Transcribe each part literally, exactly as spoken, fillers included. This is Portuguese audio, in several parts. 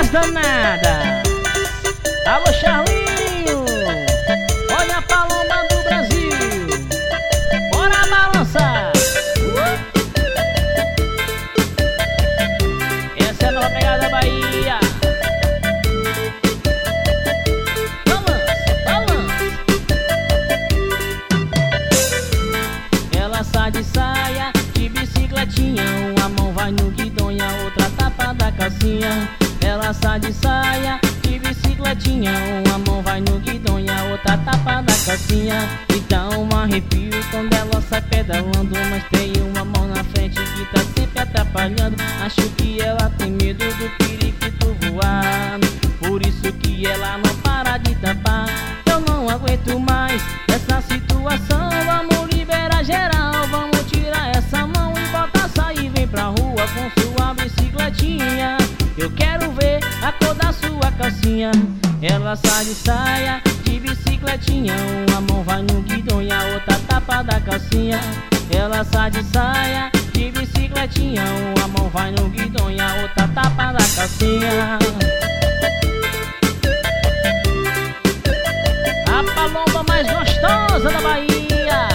mais danada. Alô, Charlinho, olha a paloma do Brasil, bora balançar. Essa é a nova pegada da Bahia. Balança, balança. Ela sai de saia, de bicicletinha, uma mão vai no guidão e a outra tapa da calcinha. Ela sai de saia, de bicicletinha, uma mão vai no guidão e a outra tapa da calcinha. E dá um arrepio quando ela sai pedalando, mas tem uma mão na frente que tá sempre atrapalhando. Acho que ela tem medo do periquito voar, por isso que ela não para de tapar. Eu não aguento mais essa situação, vamos liberar geral, vamos tirar essa mão e bota sair, vem pra rua com sua bicicletinha. Eu quero ver a cor da sua calcinha. Ela sai de saia, de bicicletinha, uma mão vai no guidão e a outra tapa da calcinha. Ela sai de saia, de bicicletinha, uma mão vai no guidão e a outra tapa da calcinha. A paloma mais gostosa da Bahia.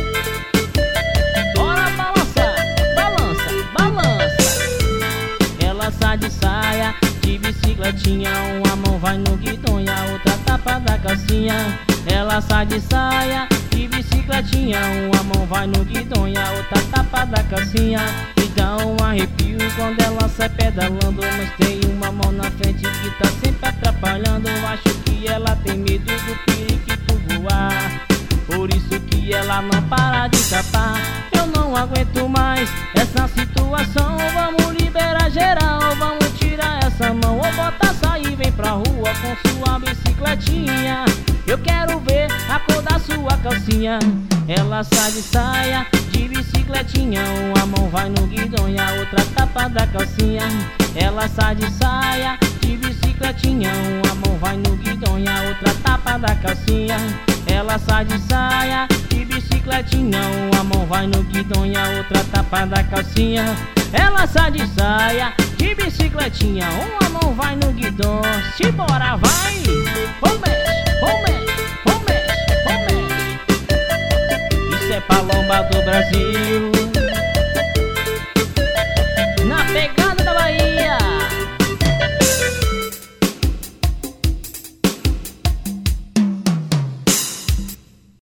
Bora balançar, balança, balança. Ela sai de saia, de bicicletinha, uma mão vai no guidão e a outra tapa da calcinha. Ela sai de saia, de bicicletinha, uma mão vai no guidão e a outra tapa da calcinha. E dá um arrepio quando ela sai pedalando, mas tem uma mão na frente que tá sempre atrapalhando. Eu acho que ela tem medo do periquito voar, por isso que ela não para de tapar. Eu não aguento mais essa situação, vamos liberar geral, vamos tirar essa mão, ou bota sair, vem pra rua com sua bicicletinha. Eu quero ver a cor da sua calcinha. Ela sai de saia, de bicicletinha, uma mão vai no guidão e a outra tapa da calcinha. Ela sai de saia, de bicicletinha, uma mão vai no guidão e a outra tapa da calcinha. Ela sai de saia, de bicicletinha, uma mão vai no guidão e a outra tapa da calcinha. Ela sai de saia, de bicicletinha, uma mão vai no guidão. Se bora vai, ou mexe, ou mexe, ou mexe, ou mexe. Isso é paloma do Brasil.